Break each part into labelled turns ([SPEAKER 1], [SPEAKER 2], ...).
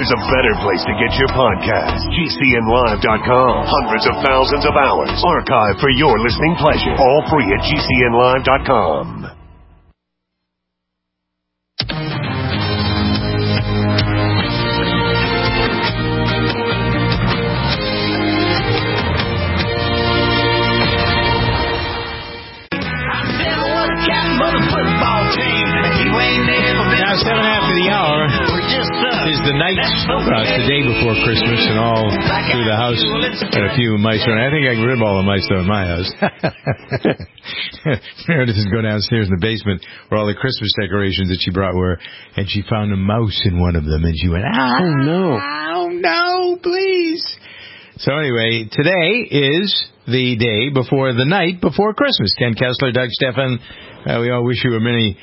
[SPEAKER 1] there's a better place to get your podcast. GCNlive.com. Hundreds of thousands of hours archived for your listening pleasure. All free at GCNlive.com.
[SPEAKER 2] Now, 7 after the hour is the night, the day before Christmas, and all through the house, and a few mice around. I think I can rid of all the mice, though, in my house. Meredith is going downstairs in the basement where all the Christmas decorations that she brought were, and she found a mouse in one of them, and she went, oh, no, please. So anyway, today is the day before the night before Christmas. Ken Kessler, Doug Stephan, we all wish you many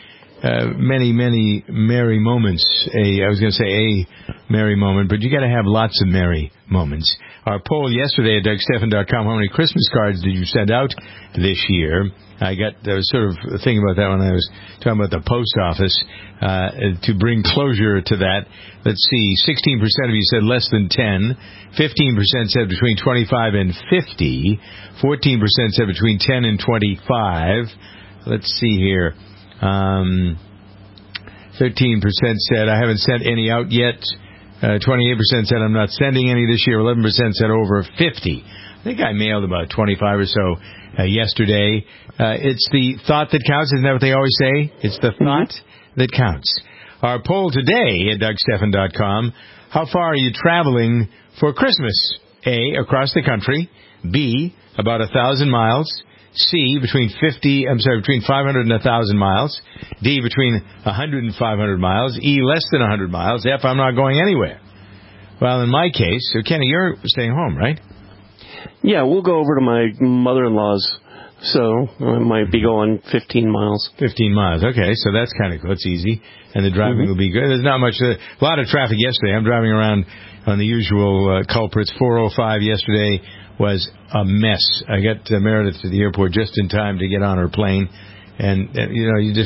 [SPEAKER 2] merry moments. I was going to say a merry moment, but you got to have lots of merry moments. Our poll yesterday at DougStephan.com, how many Christmas cards did you send out this year? I was sort of thinking about that when I was talking about the post office. To bring closure to that, let's see, 16% of you said less than 10, 15% said between 25 and 50, 14% said between 10 and 25. Let's see here. 13% said I haven't sent any out yet. 28% said I'm not sending any this year. 11% said over 50. I think I mailed about 25 or so yesterday. It's the thought that counts. Isn't that what they always say? It's the thought that counts. Our poll today at DougStephan.com, how far are you traveling for Christmas? A, across the country. B, about 1,000 miles. C, between 500 and 1,000 miles. D, between 100 and 500 miles. E, less than 100 miles. F, I'm not going anywhere. Well, in my case, so Kenny, you're staying home, right?
[SPEAKER 3] Yeah, we'll go over to my mother-in-law's, so I might be going 15 miles. 15 miles, okay, so that's kind of cool. It's easy, and the driving will be good. There's not much, a lot of traffic yesterday. I'm driving around on the usual culprits. 405 yesterday was a mess. I got Meredith to the airport just in time to get on her plane, and you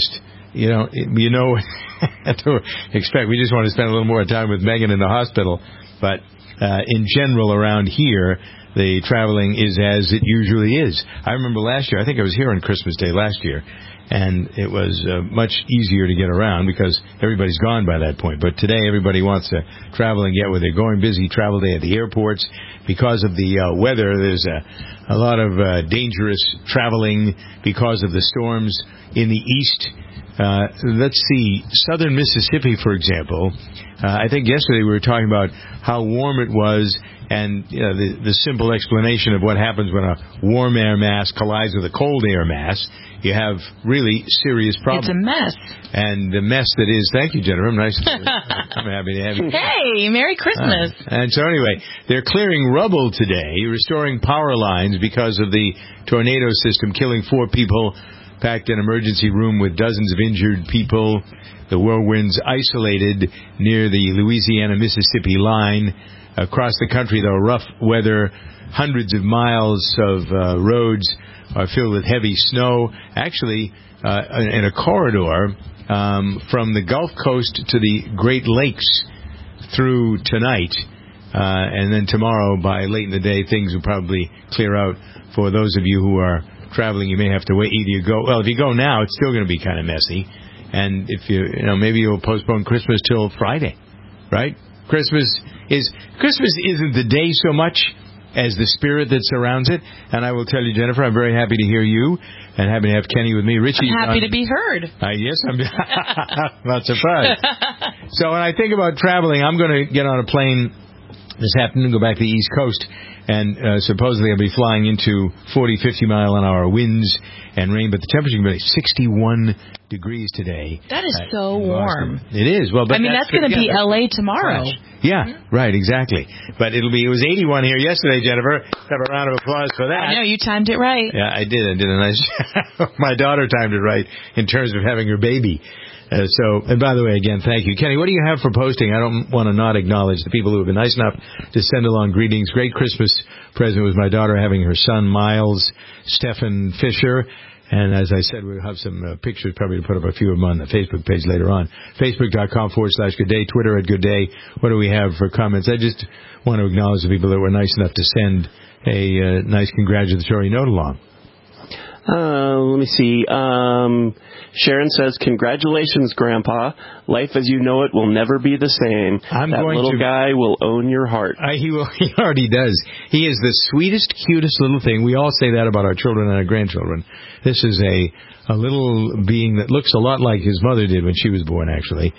[SPEAKER 3] know what to expect. We just want to spend a little more time with Megan in the hospital, but in general around here, the traveling is as it usually is. I remember last year, I think I was here on Christmas Day last year, and it was much easier to get around because everybody's gone by that point. But today, everybody wants to travel and get where they're going. Busy travel day at the airports. Because of the weather, there's a lot of dangerous traveling because of the storms in the east. Let's see, southern Mississippi, for example. I think yesterday we were talking about how warm it was, and the simple explanation of what happens when a warm air mass collides with a cold air mass. You have really serious problems.
[SPEAKER 4] It's a mess.
[SPEAKER 2] And the mess that is, thank you, Jennifer. I'm happy to have you.
[SPEAKER 4] Hey, Merry Christmas.
[SPEAKER 2] And so anyway, they're clearing rubble today, restoring power lines because of the tornado system killing 4 people, packed an emergency room with dozens of injured people. The whirlwinds isolated near the Louisiana-Mississippi line. Across the country, though, rough weather, hundreds of miles of roads are filled with heavy snow. Actually, in a corridor from the Gulf Coast to the Great Lakes through tonight, and then tomorrow by late in the day, things will probably clear out. For those of you who are traveling, you may have to wait. Either if you go now, it's still going to be kind of messy. And if maybe you'll postpone Christmas till Friday, right? Christmas isn't the day so much as the spirit that surrounds it. And I will tell you, Jennifer, I'm very happy to hear you and happy to have Kenny with me. Richie,
[SPEAKER 4] I'm happy to be heard.
[SPEAKER 2] Yes, I'm not surprised. So when I think about traveling, I'm going to get on a plane this afternoon, go back to the East Coast, and supposedly I'll be flying into 40, 50-mile-an-hour winds and rain, but the temperature is going to be 61 degrees today.
[SPEAKER 4] That is so warm.
[SPEAKER 2] It is. Well, but
[SPEAKER 4] that's going to be L.A. tomorrow.
[SPEAKER 2] Yeah, right, exactly. But it was 81 here yesterday, Jennifer. Have a round of applause for that.
[SPEAKER 4] I know, you timed it right.
[SPEAKER 2] Yeah, I did. I did a nice job. My daughter timed it right in terms of having her baby. And by the way, again, thank you. Kenny, what do you have for posting? I don't want to not acknowledge the people who have been nice enough to send along greetings. Great Christmas present was my daughter having her son, Miles Stephan Fisher. And as I said, we'll have some pictures probably to put up a few of them on the Facebook page later on. Facebook.com/Good Day, Twitter @GoodDay. What do we have for comments? I just want to acknowledge the people that were nice enough to send a nice congratulatory note along.
[SPEAKER 3] Let me see. Sharon says, "Congratulations, Grandpa. Life as you know it will never be the same. That little guy will own your heart."
[SPEAKER 2] He will. He already does. He is the sweetest, cutest little thing. We all say that about our children and our grandchildren. This is a little being that looks a lot like his mother did when she was born, actually.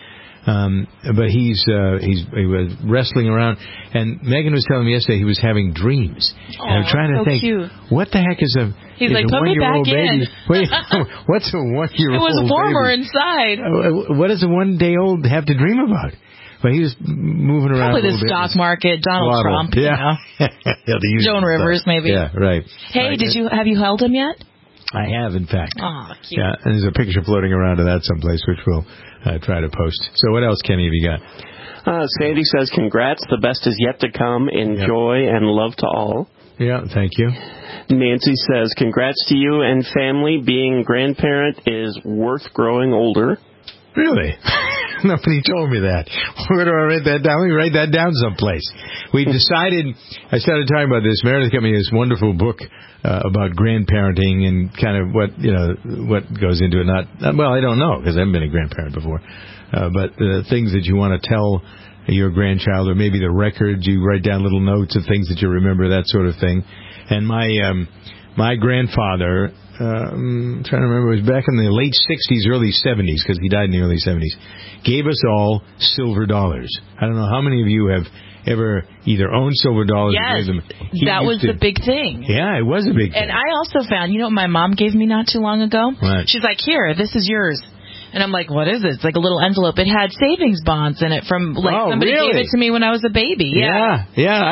[SPEAKER 2] But he was wrestling around, and Megan was telling me yesterday he was having dreams. And I'm trying to think,
[SPEAKER 4] cute.
[SPEAKER 2] What the heck is a
[SPEAKER 4] He's like, put me back in.
[SPEAKER 2] Wait, what's a 1-year-old?
[SPEAKER 4] It was warmer
[SPEAKER 2] baby?
[SPEAKER 4] Inside.
[SPEAKER 2] What does a 1-day-old have to dream about? But he was moving around.
[SPEAKER 4] Probably the stock market, Donald Trump.
[SPEAKER 2] Yeah.
[SPEAKER 4] Joan Rivers, maybe.
[SPEAKER 2] Yeah, right.
[SPEAKER 4] Hey, have you held him yet?
[SPEAKER 2] I have, in fact.
[SPEAKER 4] Oh, cute.
[SPEAKER 2] Yeah, and there's a picture floating around of that someplace, which we'll try to post. So what else, Kenny, have you got?
[SPEAKER 3] Sandy says, "Congrats, the best is yet to come. Enjoy and love to all."
[SPEAKER 2] Yeah, thank you.
[SPEAKER 3] Nancy says, "Congrats to you and family. Being grandparent is worth growing older."
[SPEAKER 2] Really? Nobody told me that. Where do I write that down? Let me write that down someplace. We decided, I started talking about this. Meredith got me this wonderful book about grandparenting and kind of what goes into it. Well, I don't know because I haven't been a grandparent before. But things that you want to tell your grandchild, or maybe the records, you write down little notes of things that you remember, that sort of thing. And my grandfather, I'm trying to remember, it was back in the late 60s, early 70s, because he died in the early 70s, gave us all silver dollars. I don't know how many of you have ever either owned silver dollars or gave them.
[SPEAKER 4] That was the big thing.
[SPEAKER 2] Yeah, it was a big thing.
[SPEAKER 4] And I also found, what my mom gave me not too long ago?
[SPEAKER 2] Right.
[SPEAKER 4] She's like, "Here, this is yours." And I'm like, "What is it?" It's like a little envelope. It had savings bonds in it from somebody
[SPEAKER 2] really?
[SPEAKER 4] gave it to me when I was a baby.
[SPEAKER 2] Yeah.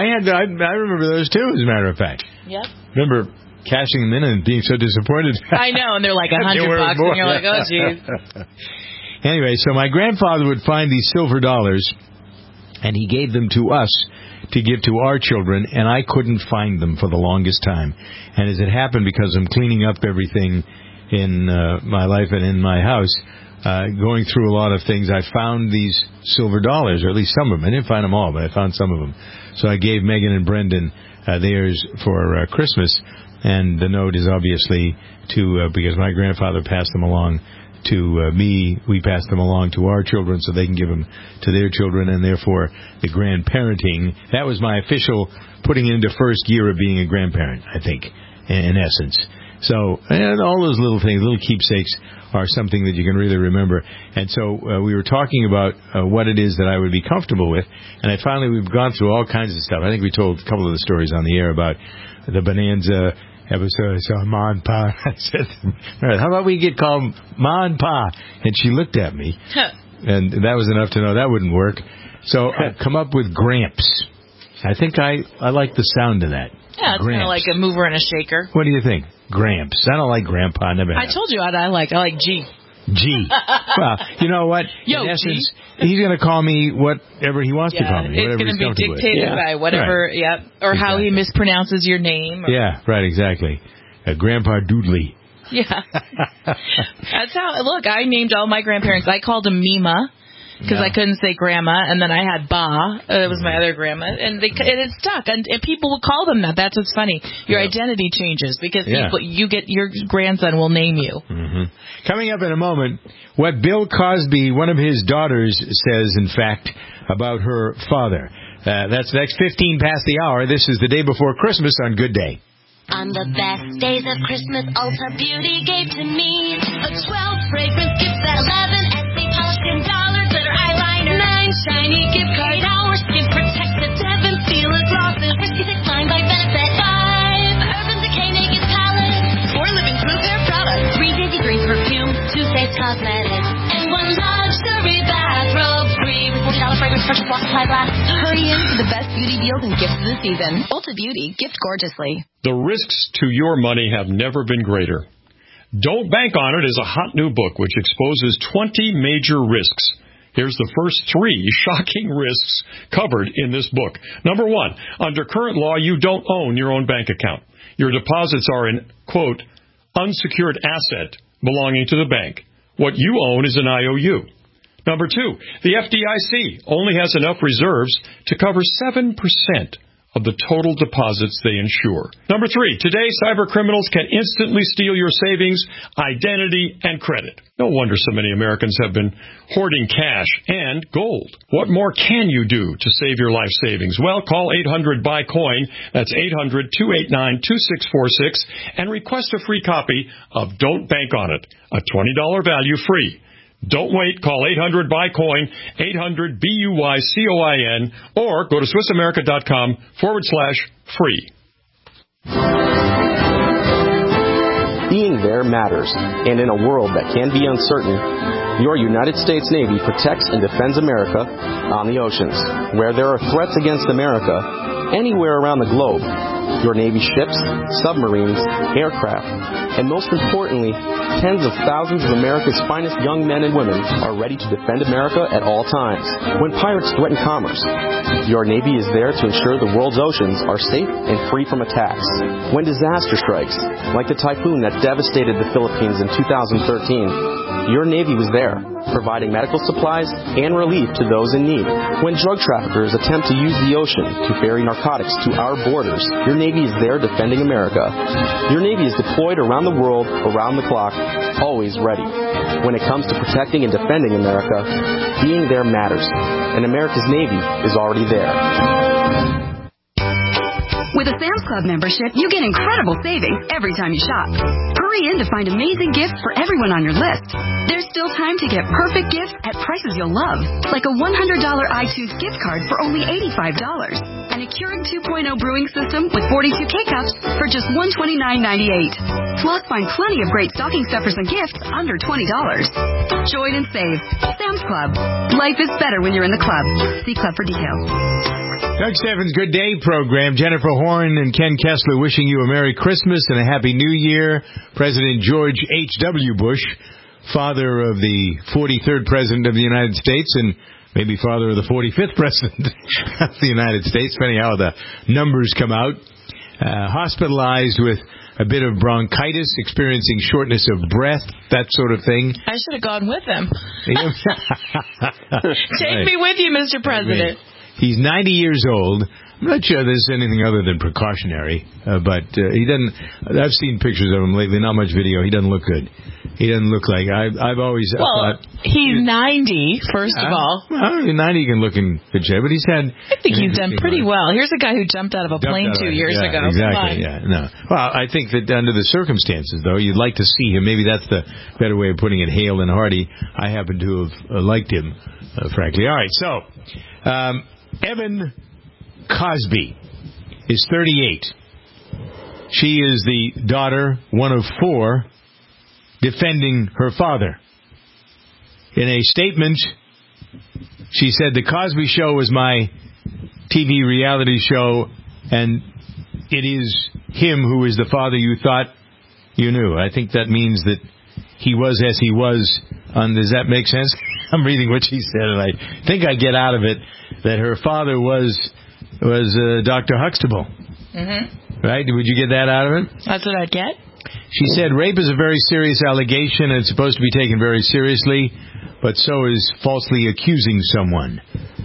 [SPEAKER 2] I remember those too, as a matter of fact.
[SPEAKER 4] Yep.
[SPEAKER 2] Remember cashing them in and being so disappointed.
[SPEAKER 4] I know, and they're like $100, and you're like, "Oh, geez."
[SPEAKER 2] Anyway, so my grandfather would find these silver dollars, and he gave them to us to give to our children, and I couldn't find them for the longest time. And as it happened, because I'm cleaning up everything in my life and in my house, going through a lot of things, I found these silver dollars, or at least some of them. I didn't find them all, but I found some of them. So I gave Megan and Brendan theirs for Christmas, and the note is obviously because my grandfather passed them along to me. We passed them along to our children so they can give them to their children, and therefore the grandparenting, that was my official putting it into first gear of being a grandparent, I think, in essence. So, and all those little things, little keepsakes, are something that you can really remember. And so we were talking about what it is that I would be comfortable with, and we've gone through all kinds of stuff. I think we told a couple of the stories on the air about the Bonanza episode. I saw Ma and Pa. I said, "How about we get called Ma and Pa?" And she looked at me, and that was enough to know that wouldn't work. So I've come up with Gramps. I think I like the sound of that.
[SPEAKER 4] Yeah, it's kind of like a mover and a shaker.
[SPEAKER 2] What do you think? Gramps. I don't like Grandpa. Never have.
[SPEAKER 4] I told you what I like. I like G.
[SPEAKER 2] G. Well, you know what?
[SPEAKER 4] Yo,
[SPEAKER 2] in essence, he's going to call me whatever he wants to call me.
[SPEAKER 4] It's going to be dictated by whatever, or exactly. How he mispronounces your name. Or...
[SPEAKER 2] Yeah, right, exactly. Grandpa Doodley.
[SPEAKER 4] Yeah. That's how, look, I named all my grandparents. I called them Mima. Because I couldn't say grandma, and then I had Ba. It was my other grandma, and it stuck. And people will call them that. That's what's funny. Your identity changes because your grandson will name you.
[SPEAKER 2] Mm-hmm. Coming up in a moment, what Bill Cosby, one of his daughters, says, in fact, about her father. That's next 15 past the hour. This is the day before Christmas on Good Day.
[SPEAKER 5] On the best days of Christmas, Ulta Beauty gave to me a 12 fragrance gift set, 11 Etsy polished $10 glitter eyeliner, 9 shiny gift card hours, skin protected 7 Fila glosses, Risky 6 line by Benefit, 5 Urban Decay Naked palette, 4 living proof hair products, 3 Daisy Green perfume, 2 Face Cosmetics, and 1 luxury bathrobe free with $40 fragrance purchase while supplies last. Hurry in for the best beauty deals and gifts of the season. Ulta Beauty, gift gorgeously.
[SPEAKER 6] The risks to your money have never been greater. Don't Bank on It is a hot new book which exposes 20 major risks. Here's the first 3 shocking risks covered in this book. Number 1, under current law, you don't own your own bank account. Your deposits are in, quote, unsecured asset belonging to the bank. What you own is an IOU. Number 2, the FDIC only has enough reserves to cover 7% of the total deposits they insure. Number 3, today cyber criminals can instantly steal your savings, identity, and credit. No wonder so many Americans have been hoarding cash and gold. What more can you do to save your life savings? Well, call 800-BUY-COIN. That's 800-289-2646 and request a free copy of Don't Bank on It, a $20 value free. Don't wait. Call 800-BUY-COIN, 800-BUYCOIN, or go to SwissAmerica.com/free.
[SPEAKER 7] Being there matters, and in a world that can be uncertain, your United States Navy protects and defends America on the oceans. Where there are threats against America, anywhere around the globe, your Navy ships, submarines, aircraft, and most importantly, tens of thousands of America's finest young men and women are ready to defend America at all times. When pirates threaten commerce, your Navy is there to ensure the world's oceans are safe and free from attacks. When disaster strikes, like the typhoon that devastated the Philippines in 2013, your Navy was there, providing medical supplies and relief to those in need. When drug traffickers attempt to use the ocean to ferry narcotics to our borders, your Navy is there defending America. Your Navy is deployed around the world, around the clock, always ready. When it comes to protecting and defending America, being there matters, and America's Navy is already there.
[SPEAKER 8] With a Sam's Club membership, you get incredible savings every time you shop. Hurry in to find amazing gifts for everyone on your list. There's still time to get perfect gifts at prices you'll love, like a $100 iTunes gift card for only $85, and a Keurig 2.0 brewing system with 42 K-Cups for just $129.98. Plus, find plenty of great stocking stuffers and gifts under $20. Join and save. Sam's Club. Life is better when you're in the club. See Club for details.
[SPEAKER 2] Doug Steffens' Good Day program. Jennifer Horn and Ken Kessler wishing you a Merry Christmas and a Happy New Year. President George H.W. Bush, father of the 43rd President of the United States and maybe father of the 45th President of the United States, depending on how the numbers come out, hospitalized with a bit of bronchitis, experiencing shortness of breath, that sort of thing.
[SPEAKER 4] I should have gone with him. Take me with you, Mr. President.
[SPEAKER 2] He's 90 years old. I'm not sure this is anything other than precautionary, but he doesn't. I've seen pictures of him lately. Not much video. He doesn't look good. He doesn't look like. I've always thought
[SPEAKER 4] he's 90. First of all,
[SPEAKER 2] 90 can look in good shape, but he's had.
[SPEAKER 4] I think he's done pretty well. Here's a guy who jumped out of a plane 2 years ago.
[SPEAKER 2] Exactly. Yeah. No. Well, I think that under the circumstances, though, you'd like to see him. Maybe that's the better way of putting it. Hale and hearty. I happen to have liked him, frankly. All right. So. Evan Cosby is 38. She is the daughter, one of 4, defending her father. In a statement, she said, "The Cosby Show was my TV reality show, and it is him who is the father you thought you knew." I think that means that he was as he was. Does that make sense? I'm reading what she said, and I think I get out of it that her father was Dr. Huxtable. Mm-hmm. Right? Would you get that out of it?
[SPEAKER 4] That's what I'd get.
[SPEAKER 2] She said, rape is a very serious allegation, and it's supposed to be taken very seriously, but so is falsely accusing someone.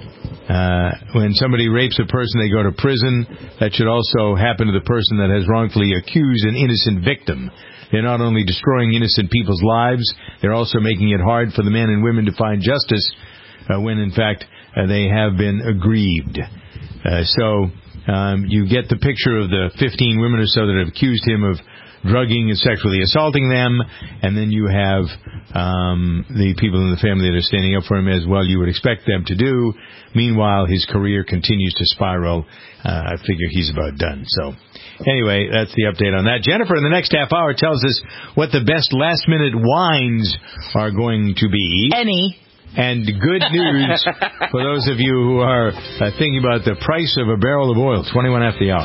[SPEAKER 2] When somebody rapes a person, they go to prison. That should also happen to the person that has wrongfully accused an innocent victim. They're not only destroying innocent people's lives, they're also making it hard for the men and women to find justice when, in fact, they have been aggrieved. So you get the picture of the 15 women or so that have accused him of drugging and sexually assaulting them, and then you have the people in the family that are standing up for him as well you would expect them to do. Meanwhile, his career continues to spiral. I figure he's about done. So anyway, that's the update on that. Jennifer, in the next half hour, tells us what the best last-minute wines are going to be. And good news for those of you who are thinking about the price of a barrel of oil, 21 after the hour.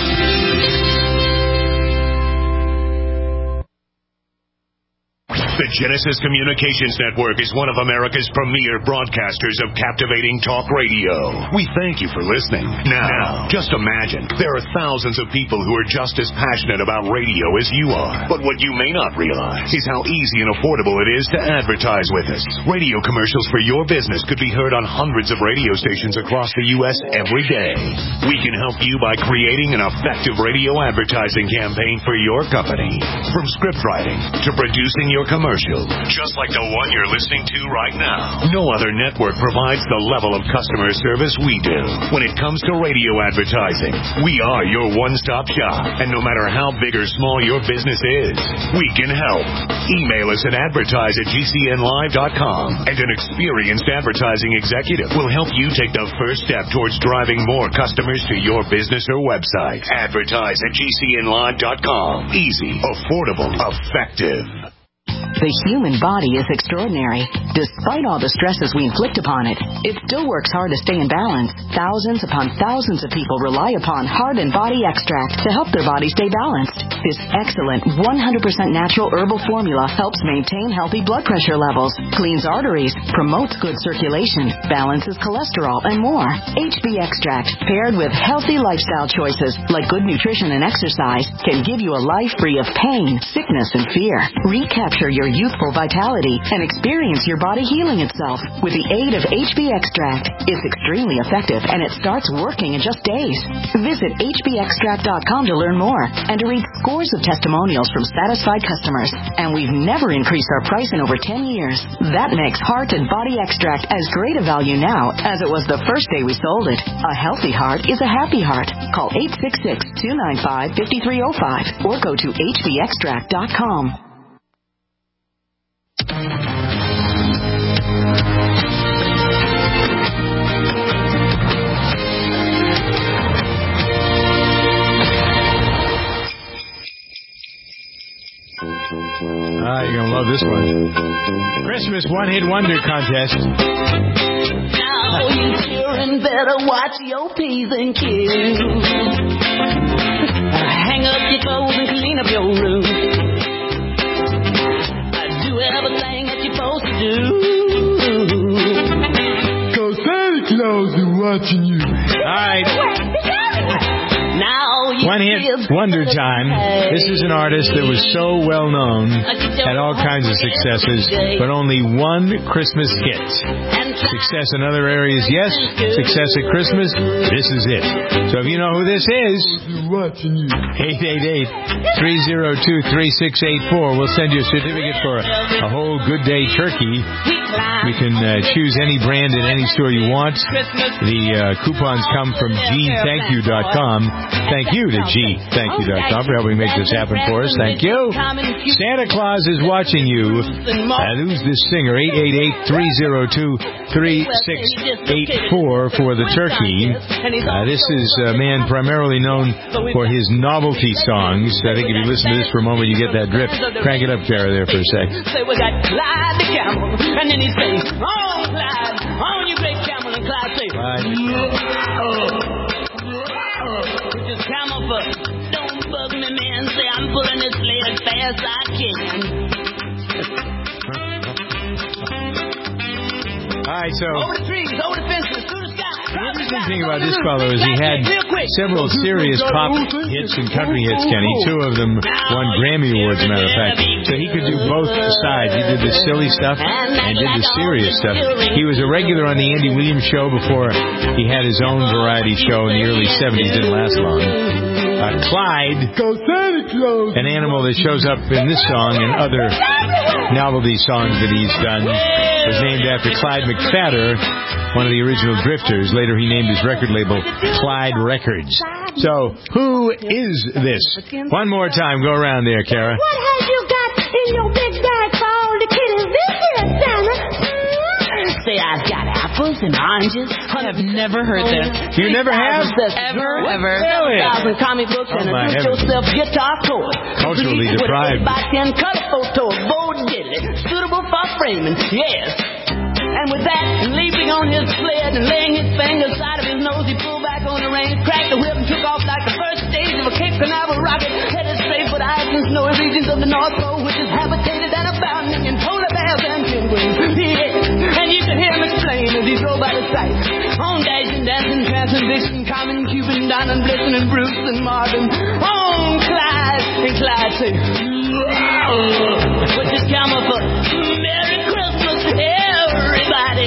[SPEAKER 1] The Genesis Communications Network is one of America's premier broadcasters of captivating talk radio. We thank you for listening. Now, just imagine, there are thousands of people who are just as passionate about radio as you are. But what you may not realize is how easy and affordable it is to advertise with us. Radio commercials for your business could be heard on hundreds of radio stations across the U.S. every day. We can help you by creating an effective radio advertising campaign for your company. From script writing to producing your commercial, just like the one you're listening to right now. No other network provides the level of customer service we do. When it comes to radio advertising, we are your one-stop shop. And no matter how big or small your business is, we can help. Email us at advertise@gcnlive.com, and an experienced advertising executive will help you take the first step towards driving more customers to your business or website. Advertise@gcnlive.com. Easy, affordable, effective.
[SPEAKER 9] The human body is extraordinary. Despite all the stresses we inflict upon it, it still works hard to stay in balance. Thousands upon thousands of people rely upon Heart and Body Extract to help their body stay balanced. This excellent 100% natural herbal formula helps maintain healthy blood pressure levels, cleans arteries, promotes good circulation, balances cholesterol, and more. HB Extract, paired with healthy lifestyle choices like good nutrition and exercise, can give you a life free of pain, sickness, and fear. Recapture your youthful vitality and experience your body healing itself with the aid of HB Extract. It's extremely effective, and it starts working in just days. Visit hbextract.com to learn more and to read scores of testimonials from satisfied customers. And we've never increased our price in over 10 years. That makes Heart and Body Extract as great a value now as it was the first day we sold it. A healthy heart is a happy heart. Call 866-295-5305 or go to hbextract.com.
[SPEAKER 2] You're going to love this one. Christmas one-hit wonder contest.
[SPEAKER 10] Now you children better watch your P's and Q's. Hang up your clothes and clean up your room. Do everything that you're supposed to do.
[SPEAKER 2] 'Cause Santa Claus is watching you. All right. One hit wonder time. This is an artist that was so well known, had all kinds of successes, but only one Christmas hit. Success in other areas, yes. Success at Christmas, this is it. So if you know who this is, 888-302-3684. We'll send you a certificate for a whole Good Day turkey. You can choose any brand at any store you want. The coupons come from gthankyou.com. Thank you to gthankyou.com for helping make this happen for us. Thank you. Santa Claus is watching you. And who's this singer? 888-302-3684 for the turkey. This is a man primarily known for his novelty songs. I think if you listen to this for a moment, you get that drift. Crank it up, Kara, there for a sec.
[SPEAKER 10] Say we got Clyde the camel, and then he says, "On Clyde, on you great camel," and Clyde says, "Just camel first. Don't bug me, man. Say I'm pulling this sleigh as fast as I can."
[SPEAKER 2] All right, so
[SPEAKER 10] over the trees, over the fences, through the sky.
[SPEAKER 2] The interesting thing about this fellow is he had several serious pop hits and country hits, Kenny. Two of them won Grammy Awards, as a matter of fact. So he could do both sides. He did the silly stuff and did the serious stuff. He was a regular on the Andy Williams Show before he had his own variety show in the early 70s. Didn't last long. Clyde, an animal that shows up in this song and other novelty songs that he's done, was named after Clyde McPhatter, one of the original Drifters. Later he named his record label Clyde Records. So, who is this? One more time, go around there, Kara.
[SPEAKER 5] What have you got in your big bag for all the kiddies this year, Santa?
[SPEAKER 10] Say I've got apples and oranges.
[SPEAKER 4] I have never heard this.
[SPEAKER 2] You never have?
[SPEAKER 10] Ever?
[SPEAKER 2] Really?
[SPEAKER 10] 1,000 comic books and a do-it-yourself guitar toy.
[SPEAKER 2] Culturally deprived.
[SPEAKER 10] With 8x10 color photos, bold diddly, suitable for framing. Yes. And with that, leaping on his sled and laying his finger side of his nose, he pulled back on the reins, cracked the whip, and took off like the first stage of a Cape Canaveral rocket, headed straight for the ice and snowy regions of the North Pole, which is habitated and abounding in polar bears and penguins. Yeah, and you can hear him explain as he drove by the sight. On Dashing, Dancing, Prancing, Vixen, Common, Cupid, Donnan, Blitzen, and Bruce and Marvin. On Clyde, and Clyde said, put your camel for Merry Christmas, everybody.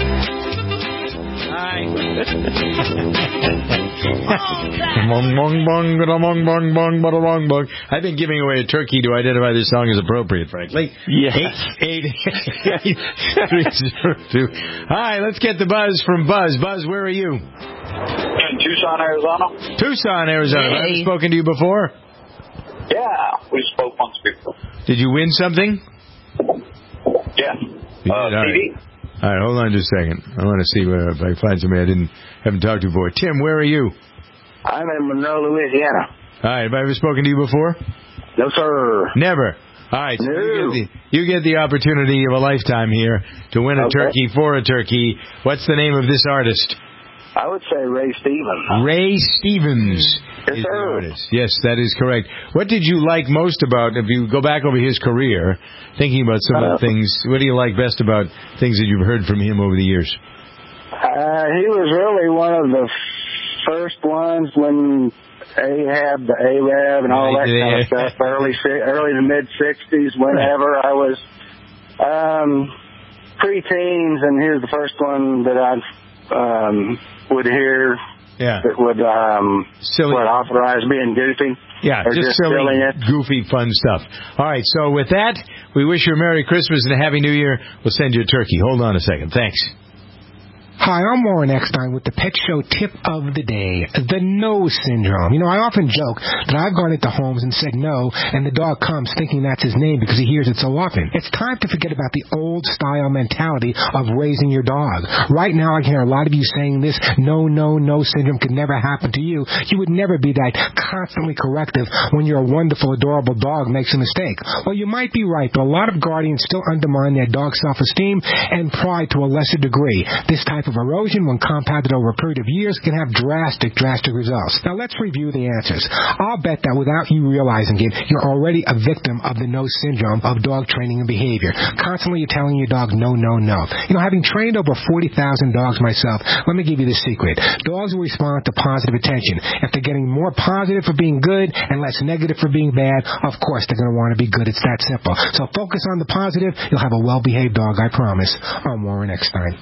[SPEAKER 2] I've been giving away a turkey to identify this song as appropriate, frankly.
[SPEAKER 3] Yeah.
[SPEAKER 2] 888-302. Hi, let's get the buzz from Buzz. Buzz, where are you?
[SPEAKER 11] In Tucson, Arizona.
[SPEAKER 2] Tucson, Arizona.
[SPEAKER 4] Hey.
[SPEAKER 2] Have I spoken to you before?
[SPEAKER 11] Yeah, we spoke once before.
[SPEAKER 2] Did you win something?
[SPEAKER 11] Yeah.
[SPEAKER 2] You did? All right. All right, hold on just a second. I want to see if I can find somebody I haven't talked to before. Tim, where are you?
[SPEAKER 11] I'm in Monroe, Louisiana.
[SPEAKER 2] All right, have I ever spoken to you before?
[SPEAKER 11] No, sir.
[SPEAKER 2] Never. All right, so
[SPEAKER 11] No.
[SPEAKER 2] you get the opportunity of a lifetime here to win a turkey for a turkey. What's the name of this artist?
[SPEAKER 11] I would say Ray Stevens.
[SPEAKER 2] Ray Stevens
[SPEAKER 11] Yes,
[SPEAKER 2] is the
[SPEAKER 11] sir.
[SPEAKER 2] artist. Yes, that is correct. What did you like most about, if you go back over his career, thinking about some of the things, what do you like best about things that you've heard from him over the years?
[SPEAKER 11] He was really one of the first ones when Ahab, the Arab, and all that kind of stuff, early to mid-'60s, whenever I was pre-teens, and he was the first one that I would hear that would authorize being goofy.
[SPEAKER 2] Yeah,
[SPEAKER 11] or
[SPEAKER 2] just silly, goofy, fun stuff. All right, so with that, we wish you a Merry Christmas and a Happy New Year. We'll send you a turkey. Hold on a second. Thanks.
[SPEAKER 12] Hi, I'm Warren Eckstein with the Pet Show tip of the day, the no syndrome. You know, I often joke that I've gone into homes and said no, and the dog comes thinking that's his name because he hears it so often. It's time to forget about the old-style mentality of raising your dog. Right now, I hear a lot of you saying this, no syndrome could never happen to you. You would never be that constantly corrective when your wonderful, adorable dog makes a mistake. Well, you might be right, but a lot of guardians still undermine their dog's self-esteem and pride to a lesser degree. This type of erosion, when compounded over a period of years, can have drastic results. Now, let's review the answers. I'll bet that without you realizing it, you're already a victim of the no syndrome of dog training and behavior. Constantly you're telling your dog no. You know, having trained over 40,000 dogs myself, let me give you the secret. Dogs will respond to positive attention. If they're getting more positive for being good and less negative for being bad, of course they're going to want to be good. It's that simple. So focus on the positive. You'll have a well-behaved dog, I promise. I'm Warren Eckstein.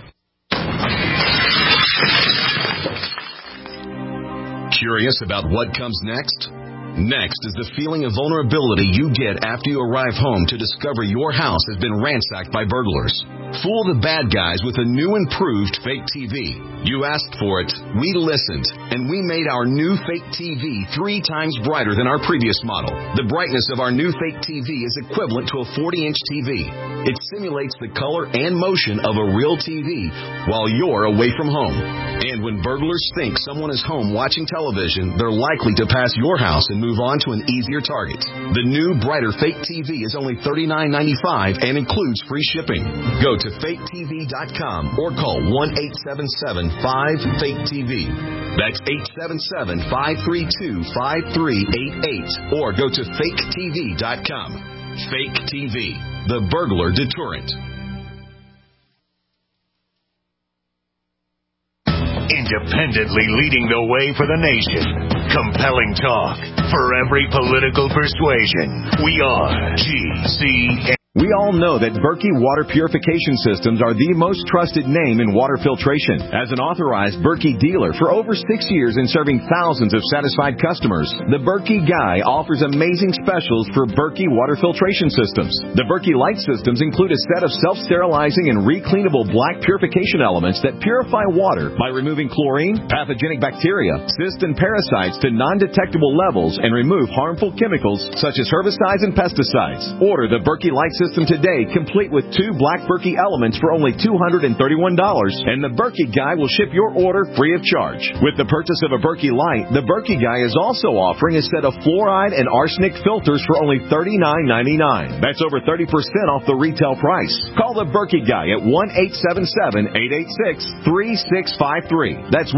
[SPEAKER 13] Curious about what comes next? Next is the feeling of vulnerability you get after you arrive home to discover your house has been ransacked by burglars. Fool the bad guys with a new improved fake TV. You asked for it, we listened, and we made our new fake TV 3 times brighter than our previous model. The brightness of our new fake TV is equivalent to a 40-inch TV. It simulates the color and motion of a real TV while you're away from home. And when burglars think someone is home watching television, they're likely to pass your house and move on to an easier target. The new, brighter fake TV is only $39.95 and includes free shipping. Go to faketv.com or call 1-877-5-FAKE-TV. That's 877-532-5388 or go to faketv.com. Fake TV, the burglar deterrent.
[SPEAKER 1] Independently leading the way for the nation. Compelling talk for every political persuasion. We are GCN.
[SPEAKER 14] We all know that Berkey Water Purification Systems are the most trusted name in water filtration. As an authorized Berkey dealer for over 6 years and serving thousands of satisfied customers, the Berkey Guy offers amazing specials for Berkey Water Filtration Systems. The Berkey Light Systems include a set of self-sterilizing and recleanable black purification elements that purify water by removing chlorine, pathogenic bacteria, cysts, and parasites to non-detectable levels and remove harmful chemicals such as herbicides and pesticides. Order the Berkey Light Systems system today, complete with 2 Black Berkey elements for only $231, and the Berkey Guy will ship your order free of charge. With the purchase of a Berkey Light, the Berkey Guy is also offering a set of fluoride and arsenic filters for only $39.99. That's over 30% off the retail price. Call the Berkey Guy at 1-877-886-3653. That's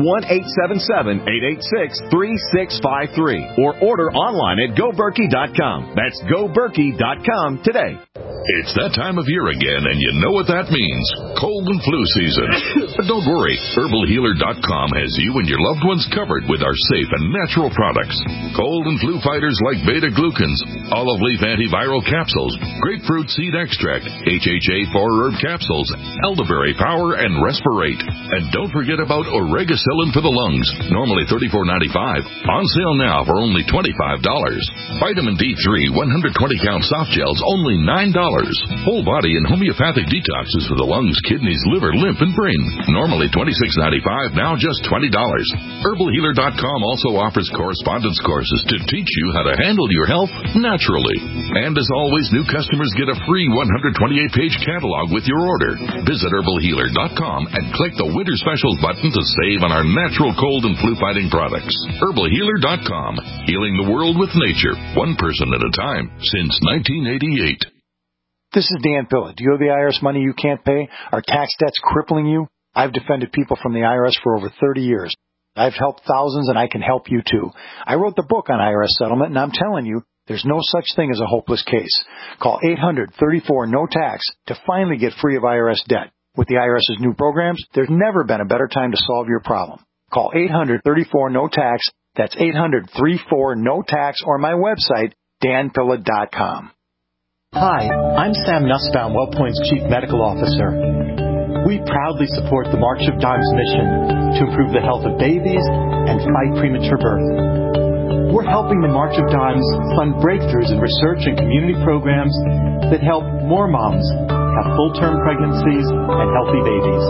[SPEAKER 14] 1-877-886-3653. Or order online at GoBerkey.com. That's GoBerkey.com today.
[SPEAKER 15] It's that time of year again, and you know what that means. Cold and flu season. But don't worry. HerbalHealer.com has you and your loved ones covered with our safe and natural products. Cold and flu fighters like beta-glucans, olive leaf antiviral capsules, grapefruit seed extract, HHA 4-herb capsules, elderberry power, and respirate. And don't forget about Oregacillin for the lungs, normally $34.95. On sale now for only $25. Vitamin D3 120-count soft gels, only $9. Whole body and homeopathic detoxes for the lungs, kidneys, liver, lymph, and brain. Normally $26.95, now just $20. HerbalHealer.com also offers correspondence courses to teach you how to handle your health naturally. And as always, new customers get a free 128-page catalog with your order. Visit HerbalHealer.com and click the Winter Specials button to save on our natural cold and flu-fighting products. HerbalHealer.com, healing the world with nature, one person at a time, since 1988.
[SPEAKER 16] This is Dan Pilla. Do you have the IRS money you can't pay? Are tax debts crippling you? I've defended people from the IRS for over 30 years. I've helped thousands, and I can help you too. I wrote the book on IRS settlement, and I'm telling you, there's no such thing as a hopeless case. Call 800-34-NO-TAX to finally get free of IRS debt. With the IRS's new programs, there's never been a better time to solve your problem. Call 800-34-NO-TAX. That's 800-34-NO-TAX, or my website, danpilla.com.
[SPEAKER 17] Hi, I'm Sam Nussbaum, WellPoint's Chief Medical Officer. We proudly support the March of Dimes mission to improve the health of babies and fight premature birth. We're helping the March of Dimes fund breakthroughs in research and community programs that help more moms have full-term pregnancies and healthy babies.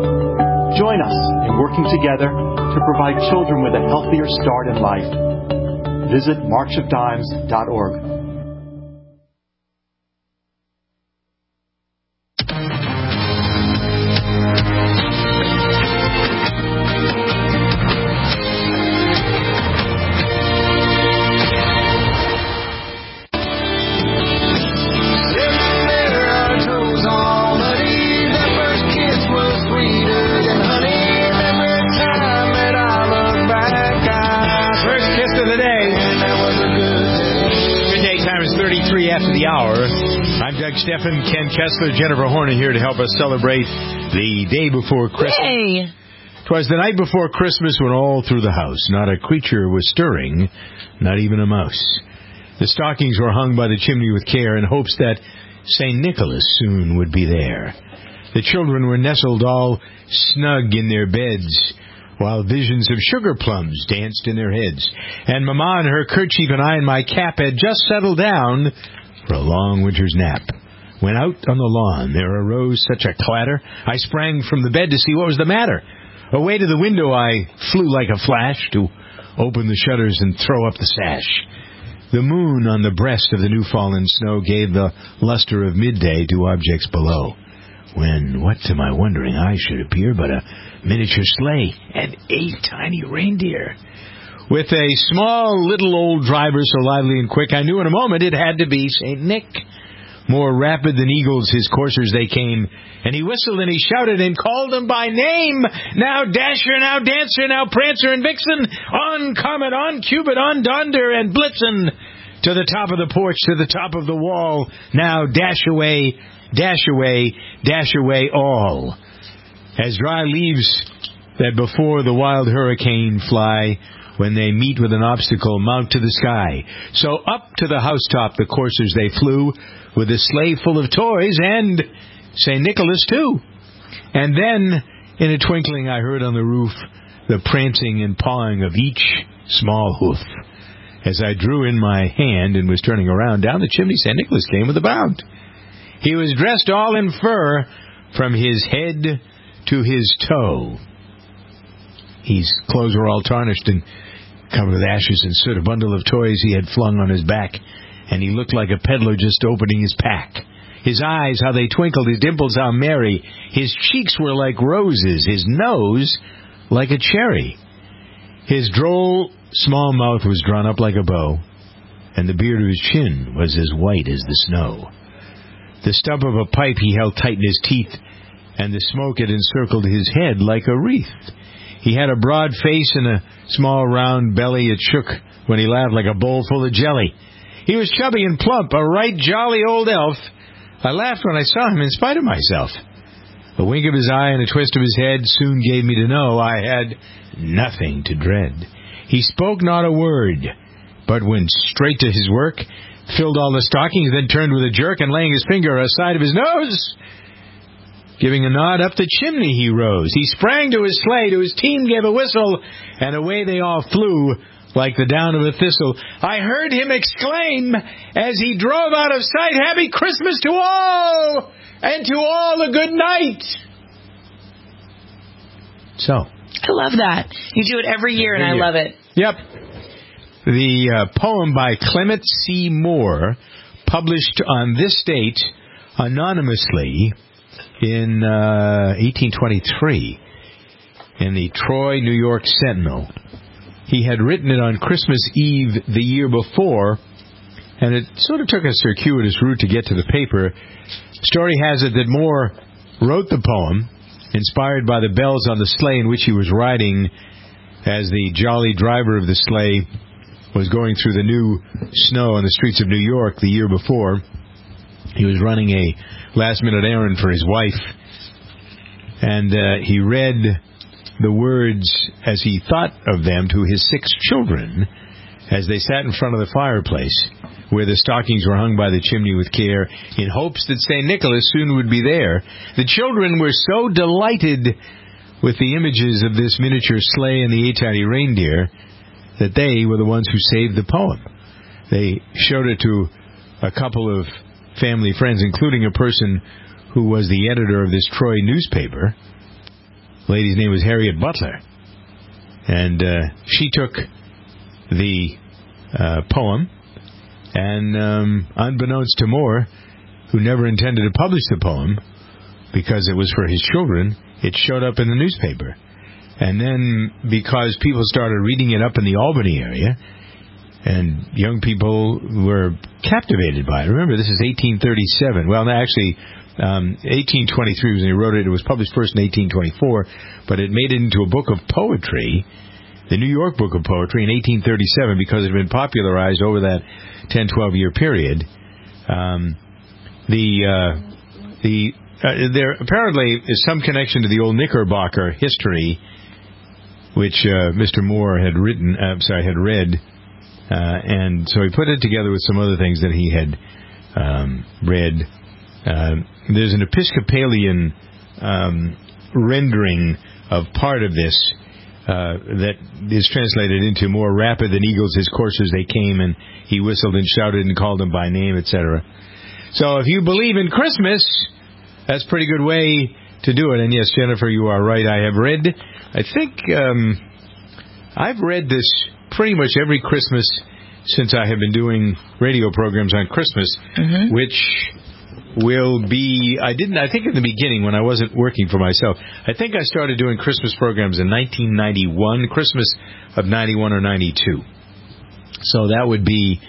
[SPEAKER 17] Join us in working together to provide children with a healthier start in life. Visit marchofdimes.org.
[SPEAKER 2] After the hour. I'm Doug Steffen, Ken Kessler, Jennifer Horner here to help us celebrate the day before Christmas.
[SPEAKER 4] Yay!
[SPEAKER 2] 'Twas the night before Christmas when all through the house not a creature was stirring, not even a mouse. The stockings were hung by the chimney with care in hopes that St. Nicholas soon would be there. The children were nestled all snug in their beds, while visions of sugar plums danced in their heads. And Mama in her kerchief and I in my cap had just settled down for a long winter's nap. When out on the lawn there arose such a clatter, I sprang from the bed to see what was the matter. Away to the window I flew like a flash to open the shutters and throw up the sash. The moon on the breast of the new-fallen snow gave the luster of midday to objects below, when what to my wondering eye should appear but a miniature sleigh and 8 tiny reindeer. With a small little old driver so lively and quick, I knew in a moment it had to be St. Nick. More rapid than eagles his coursers they came, and he whistled and he shouted and called them by name. Now Dasher, now Dancer, now Prancer and Vixen, on Comet, on Cupid, on Donder and Blitzen, to the top of the porch, to the top of the wall. Now dash away, dash away, dash away all. As dry leaves that before the wild hurricane fly, when they meet with an obstacle, mount to the sky. So up to the housetop the coursers they flew, with a sleigh full of toys, and St. Nicholas too. And then, in a twinkling, I heard on the roof the prancing and pawing of each small hoof. As I drew in my hand and was turning around, down the chimney St. Nicholas came with a bound. He was dressed all in fur, from his head to his toe. His clothes were all tarnished and covered with ashes and soot. A bundle of toys he had flung on his back, and he looked like a peddler just opening his pack. His eyes, how they twinkled. His dimples, how merry. His cheeks were like roses. His nose like a cherry. His droll, small mouth was drawn up like a bow, and the beard of his chin was as white as the snow. The stump of a pipe he held tight in his teeth, and the smoke had encircled his head like a wreath. He had a broad face and a small round belly. It shook when he laughed like a bowl full of jelly. He was chubby and plump, a right jolly old elf. I laughed when I saw him in spite of myself. A wink of his eye and a twist of his head soon gave me to know I had nothing to dread. He spoke not a word, but went straight to his work, filled all the stockings, then turned with a jerk, and laying his finger aside of his nose, giving a nod up the chimney he rose. He sprang to his sleigh, to his team gave a whistle, and away they all flew like the down of a thistle. I heard him exclaim as he drove out of sight, "Happy Christmas to all, and to all a good night." So.
[SPEAKER 4] I love that. You do it every year, and I love it.
[SPEAKER 2] Yep. The poem by Clement C. Moore, published on this date anonymously in 1823 in the Troy, New York Sentinel. He had written it on Christmas Eve the year before, and it sort of took a circuitous route to get to the paper. Story has it that Moore wrote the poem, inspired by the bells on the sleigh in which he was riding as the jolly driver of the sleigh was going through the new snow on the streets of New York the year before. He was running a last-minute errand for his wife, and he read the words as he thought of them to his 6 children as they sat in front of the fireplace where the stockings were hung by the chimney with care, in hopes that St. Nicholas soon would be there. The children were so delighted with the images of this miniature sleigh and the 8-tiny reindeer that they were the ones who saved the poem. They showed it to a couple of family friends, including a person who was the editor of this Troy newspaper. The lady's name was Harriet Butler. And she took the poem, and unbeknownst to Moore, who never intended to publish the poem because it was for his children, it showed up in the newspaper. And then, because people started reading it up in the Albany area, and young people were captivated by it. Remember, this is 1837. Well, actually, 1823 was when he wrote it. It was published first in 1824, but it made it into a book of poetry, the New York Book of Poetry, in 1837, because it had been popularized over that 10, 12-year period. There apparently is some connection to the old Knickerbocker history, which Mr. Moore had read, and so he put it together with some other things that he had read. There's an Episcopalian rendering of part of this that is translated into "more rapid than eagles his coursers they came, and he whistled and shouted and called them by name," etc. So if you believe in Christmas, that's a pretty good way to do it. And yes, Jennifer, you are right. I've read this pretty much every Christmas since I have been doing radio programs on Christmas, which will be, I think in the beginning when I wasn't working for myself, I think I started doing Christmas programs in 1991, Christmas of 91 or 92. So that would be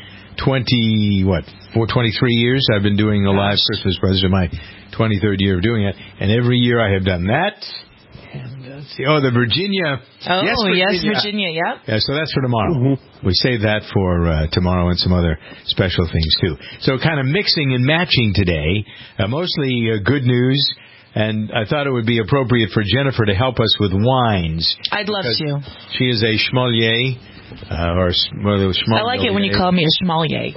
[SPEAKER 2] 23 years I've been doing a live Christmas present, my 23rd year of doing it, and every year I have done that. And let's see, the Virginia.
[SPEAKER 4] Oh, yes, Virginia, yeah.
[SPEAKER 2] Yeah, so that's for tomorrow. We save that for tomorrow and some other special things, too. So kind of mixing and matching today, mostly good news, and I thought it would be appropriate for Jennifer to help us with wines.
[SPEAKER 4] I'd love to.
[SPEAKER 2] She is a schmolier,
[SPEAKER 4] I like it when you call me a schmolier.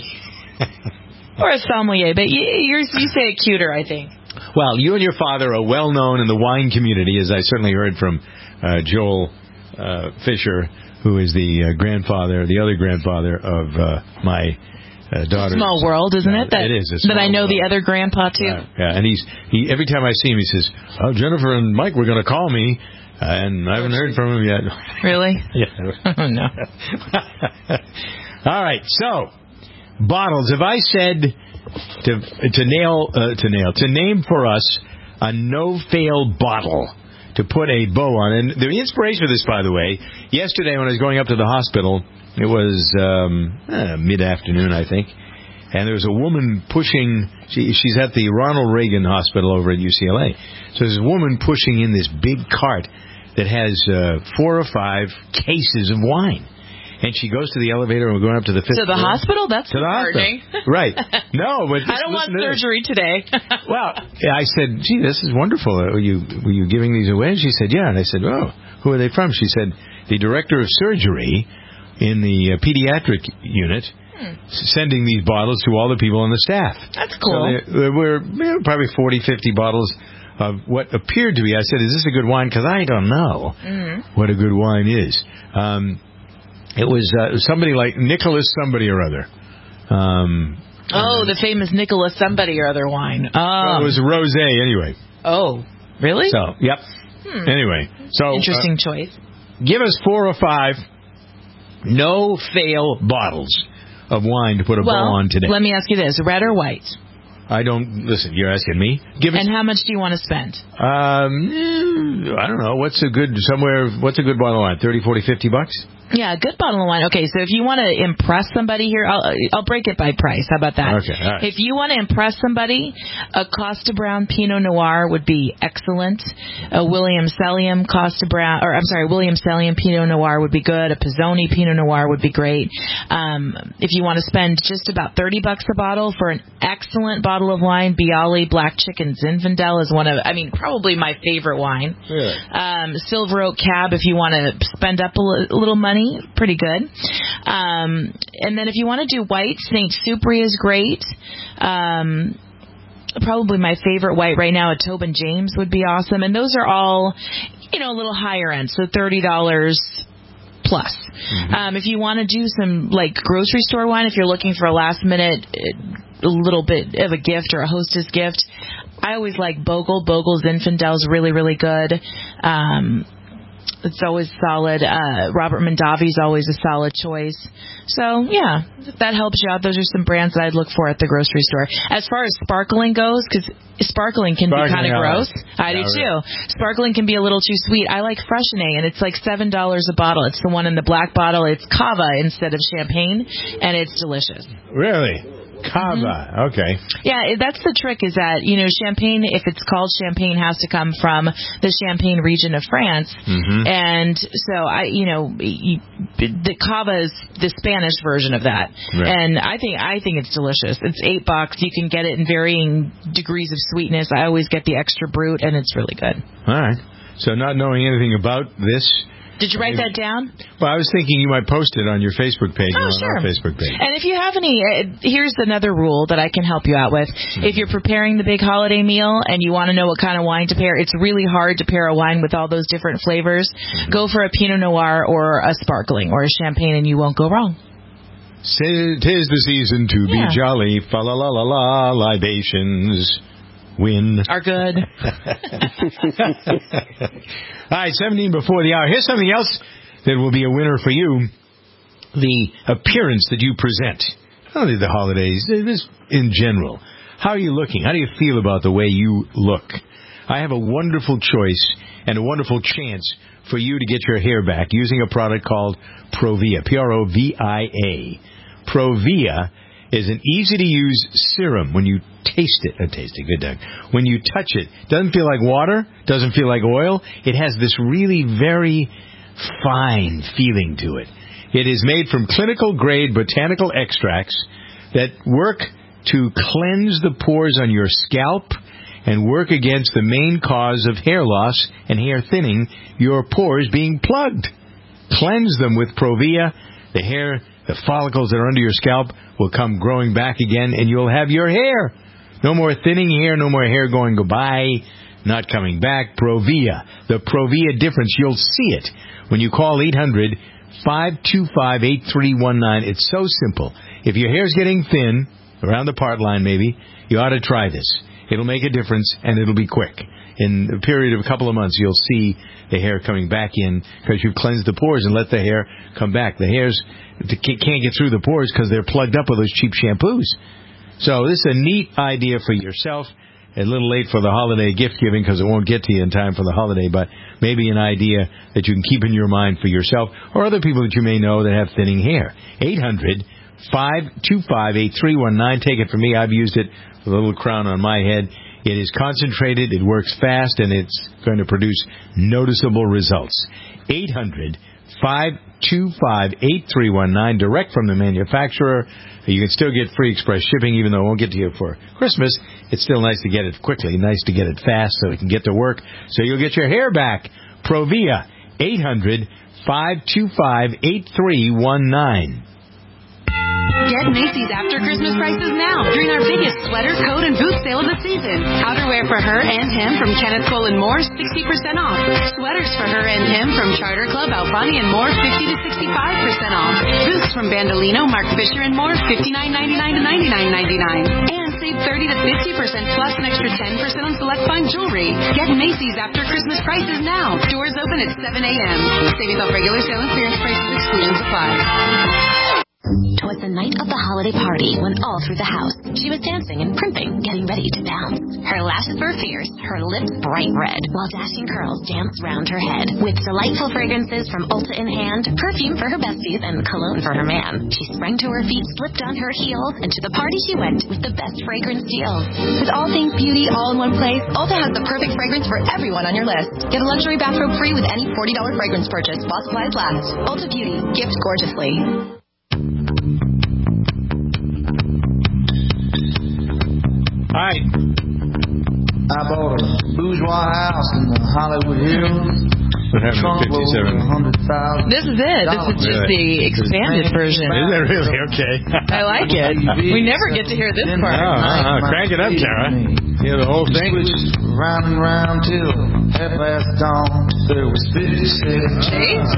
[SPEAKER 4] Or a sommelier, but you say it cuter, I think.
[SPEAKER 2] Well, you and your father are well known in the wine community, as I certainly heard from Joel Fisher, who is the other grandfather of my daughter.
[SPEAKER 4] Small world, isn't it?
[SPEAKER 2] It is. That
[SPEAKER 4] I know the other grandpa too.
[SPEAKER 2] Yeah, and he every time I see him, he says, "Oh, Jennifer and Mike were going to call me," and I haven't heard from him yet.
[SPEAKER 4] Really?
[SPEAKER 2] Yeah.
[SPEAKER 4] Oh no.
[SPEAKER 2] All right, so bottles. If I said to name for us a no-fail bottle to put a bow on. And the inspiration for this, by the way, yesterday when I was going up to the hospital, it was mid-afternoon, I think, and there was a woman pushing. She's at the Ronald Reagan Hospital over at UCLA. So there's a woman pushing in this big cart that has 4 or 5 cases of wine. And she goes to the elevator, and we're going up to the 5th floor.
[SPEAKER 4] To the hospital? That's
[SPEAKER 2] to the
[SPEAKER 4] concerning.
[SPEAKER 2] hospital. Right. No, but
[SPEAKER 4] I don't want surgery today.
[SPEAKER 2] Well, I said, gee, this is wonderful. Were you giving these away? And she said, yeah. And I said, oh, who are they from? She said, the director of surgery in the pediatric unit sending these bottles to all the people on the staff.
[SPEAKER 4] That's cool.
[SPEAKER 2] So there were probably 40, 50 bottles of what appeared to be, I said, is this a good wine? Because I don't know what a good wine is. It was somebody like Nicholas somebody or other.
[SPEAKER 4] The famous Nicholas somebody or other wine.
[SPEAKER 2] Well, it was a rosé anyway.
[SPEAKER 4] Oh, really?
[SPEAKER 2] So, yep. Anyway, so
[SPEAKER 4] interesting choice.
[SPEAKER 2] Give us 4 or 5 no-fail bottles of wine to put a bow on today.
[SPEAKER 4] Let me ask you this: red or white?
[SPEAKER 2] I don't listen. You're asking me.
[SPEAKER 4] And how much do you want to spend?
[SPEAKER 2] I don't know. What's a good bottle of wine? $30, $40, $50?
[SPEAKER 4] Yeah, a good bottle of wine. Okay, so if you want to impress somebody here, I'll break it by price. How about that?
[SPEAKER 2] Okay, all right.
[SPEAKER 4] If you want to impress somebody, a Costa Brown Pinot Noir would be excellent. A William Sellium Pinot Noir would be good. A Pizzoni Pinot Noir would be great. If you want to spend just about $30 a bottle for an excellent bottle of wine, Bialy Black Chicken Zinfandel is probably my favorite wine.
[SPEAKER 2] Really?
[SPEAKER 4] Silver Oak Cab, if you want to spend up a little money, pretty good. And then if you want to do white, St. Supri is great. Probably my favorite white right now, a Tobin James would be awesome. And those are all, a little higher end, so $30 plus. If you want to do some grocery store wine, if you're looking for a last minute, a little bit of a gift or a hostess gift, I always like Bogle. Bogle Zinfandel's really, really good. It's always solid. Robert Mondavi's always a solid choice. So, yeah, if that helps you out, those are some brands that I'd look for at the grocery store. As far as sparkling goes, because sparkling can be kind of gross. I do, too. Sparkling can be a little too sweet. I like Freshenet, and it's like $7 a bottle. It's the one in the black bottle. It's Cava instead of champagne, and it's delicious.
[SPEAKER 2] Really? Cava, okay.
[SPEAKER 4] Yeah, that's the trick is that, champagne, if it's called champagne, has to come from the Champagne region of France. And so, the Cava is the Spanish version of that. Right. And I think it's delicious. It's $8. You can get it in varying degrees of sweetness. I always get the extra brut, and it's really good.
[SPEAKER 2] All right. So not knowing anything about this...
[SPEAKER 4] Did you write that down?
[SPEAKER 2] Well, I was thinking you might post it on your Facebook page.
[SPEAKER 4] Oh, sure.
[SPEAKER 2] On our Facebook page.
[SPEAKER 4] And if you have here's another rule that I can help you out with. If you're preparing the big holiday meal and you want to know what kind of wine to pair, it's really hard to pair a wine with all those different flavors. Go for a Pinot Noir or a sparkling or a champagne, and you won't go wrong.
[SPEAKER 2] 'Tis the season to be jolly. Fa la la la la, libations win.
[SPEAKER 4] Are good.
[SPEAKER 2] All right, 17 before the hour. Here's something else that will be a winner for you. The appearance that you present. Not only the holidays, this in general. How are you looking? How do you feel about the way you look? I have a wonderful choice and a wonderful chance for you to get your hair back using a product called Provia. Provia. Provia is an easy-to-use serum. When you taste it, good Doug. When you touch it, doesn't feel like water, doesn't feel like oil. It has this really very fine feeling to it. It is made from clinical-grade botanical extracts that work to cleanse the pores on your scalp and work against the main cause of hair loss and hair thinning, your pores being plugged. Cleanse them with Provia. The hair, the follicles that are under your scalp will come growing back again, and you'll have your hair. No more thinning hair, no more hair going goodbye, not coming back. Provia. The Provia difference, you'll see it when you call 800-525-8319. It's so simple. If your hair's getting thin, around the part line maybe, you ought to try this. It'll make a difference, and it'll be quick. In a period of a couple of months, you'll see the hair coming back in because you've cleansed the pores and let the hair come back. The hairs can't get through the pores because they're plugged up with those cheap shampoos. So this is a neat idea for yourself. A little late for the holiday gift giving because it won't get to you in time for the holiday, but maybe an idea that you can keep in your mind for yourself or other people that you may know that have thinning hair. 800-525-8319. Take it from me. I've used it with a little crown on my head. It is concentrated, it works fast, and it's going to produce noticeable results. 800-525-8319, direct from the manufacturer. You can still get free express shipping, even though it won't get to you for Christmas. It's still nice to get it quickly, nice to get it fast so it can get to work, so you'll get your hair back. Provia, 800-525-8319.
[SPEAKER 8] Get Macy's after Christmas prices now during our biggest sweater, coat, and boot sale of the season. Outerwear for her and him from Kenneth Cole and more, 60% off. Sweaters for her and him from Charter Club, Albani, and more, 50 to 65% off. Boots from Bandolino, Mark Fisher, and more, $59.99 to $99.99. And save 30 to 50% plus an extra 10% on select fine jewelry. Get Macy's after Christmas prices now. Doors open at 7 a.m. Savings off regular sale and clearance prices, exclusions apply.
[SPEAKER 5] 'Twas the night of the holiday party when all through the house she was dancing and primping, getting ready to bounce. Her lashes were fierce, her lips bright red, while dashing curls danced round her head. With delightful fragrances from Ulta in hand, perfume for her besties, and cologne for her man, she sprang to her feet, slipped on her heels, and to the party she went with the best fragrance deals. With all things beauty all in one place, Ulta has the perfect fragrance for everyone on your list. Get a luxury bathrobe free with any $40 fragrance purchase while supplies last. Ulta Beauty, gift gorgeously.
[SPEAKER 2] Hi.
[SPEAKER 18] I bought a bourgeois house in the Hollywood Hills.
[SPEAKER 2] What happened to 57?
[SPEAKER 4] This is it. This is just the expanded version.
[SPEAKER 2] Is that really? Okay.
[SPEAKER 4] I like it. We never get to hear this part.
[SPEAKER 2] Crank it up, Kara. Yeah, the whole thing.
[SPEAKER 18] Round and round till half past dawn. There was 56.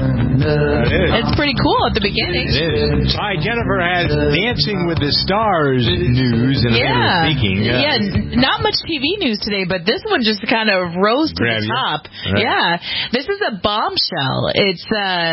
[SPEAKER 4] It's pretty cool at the beginning.
[SPEAKER 2] It is. Hi, Jennifer has Dancing with the Stars news. And speaking.
[SPEAKER 4] Not much TV news today, but this one just kind of rose to the top.
[SPEAKER 2] Right.
[SPEAKER 4] Yeah. This is a bombshell. It's,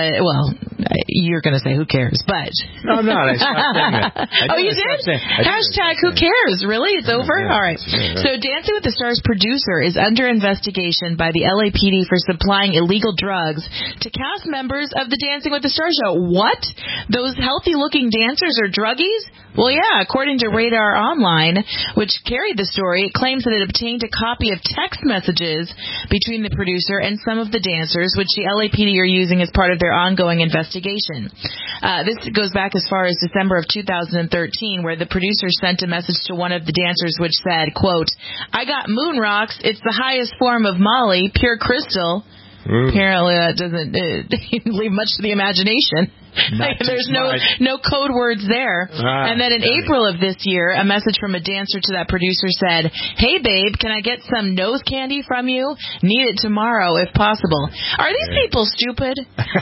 [SPEAKER 4] you're going to say who cares, but...
[SPEAKER 2] No, I'm not. I stopped saying that.
[SPEAKER 4] You did? Hashtag who cares. Really? It's over?
[SPEAKER 2] Yeah.
[SPEAKER 4] All right. So Dancing with the Stars producer is under investigation by the LAPD for supplying illegal drugs to cast members of the Dancing with the Stars show. What? Those healthy-looking dancers are druggies? Well, yeah, according to Radar Online, which carried the story, it claims that it obtained a copy of text messages between the producer and some of the dancers, which the LAPD are using as part of their ongoing investigation. This goes back as far as December of 2013, where the producer sent a message to one of the dancers which said, quote, "I got moon rocks. It's the highest form of Molly, pure crystal." Apparently that doesn't leave much to the imagination. There's no code words there. And then in April of this year, a message from a dancer to that producer said, "Hey, babe, can I get some nose candy from you? Need it tomorrow if possible." Are these people stupid?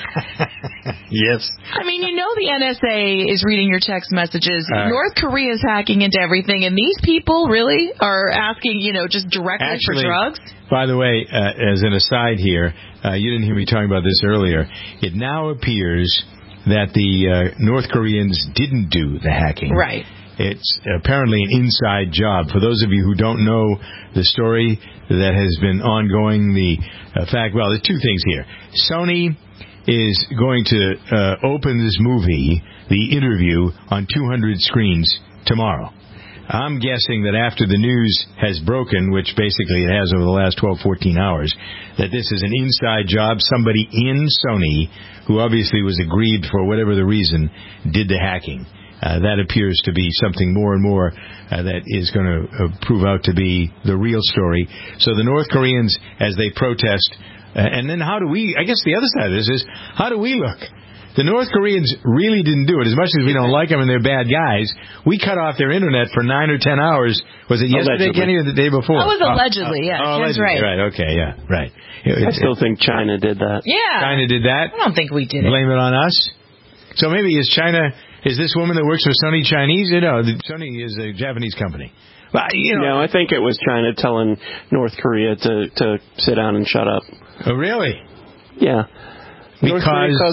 [SPEAKER 2] Yes.
[SPEAKER 4] I mean, you know the NSA is reading your text messages. North Korea is hacking into everything, and these people really are asking, just directly for drugs?
[SPEAKER 2] By the way, as an aside here, you didn't hear me talking about this earlier. It now appears that the North Koreans didn't do the hacking.
[SPEAKER 4] Right.
[SPEAKER 2] It's apparently an inside job. For those of you who don't know the story that has been ongoing, there's two things here. Sony is going to open this movie, The Interview, on 200 screens tomorrow. I'm guessing that after the news has broken, which basically it has over the last 12, 14 hours, that this is an inside job. Somebody in Sony, who obviously was aggrieved for whatever the reason, did the hacking. That appears to be something more and more that is going to prove out to be the real story. So the North Koreans, as they protest, and then I guess the other side of this is, how do we look? The North Koreans really didn't do it. As much as we don't like them and they're bad guys, we cut off their internet for 9 or 10 hours. Was it yesterday, Kenny, or the day before?
[SPEAKER 4] That was allegedly, Ken's right.
[SPEAKER 2] Right, okay, yeah, right.
[SPEAKER 3] I still think China did that.
[SPEAKER 4] Yeah.
[SPEAKER 2] China did that?
[SPEAKER 4] I don't think we did it.
[SPEAKER 2] Blame it on us? So maybe is this woman that works for Sony Chinese? Sony is a Japanese company. Well,
[SPEAKER 3] No, I think it was China telling North Korea to sit down and shut up.
[SPEAKER 2] Oh, really?
[SPEAKER 3] Yeah.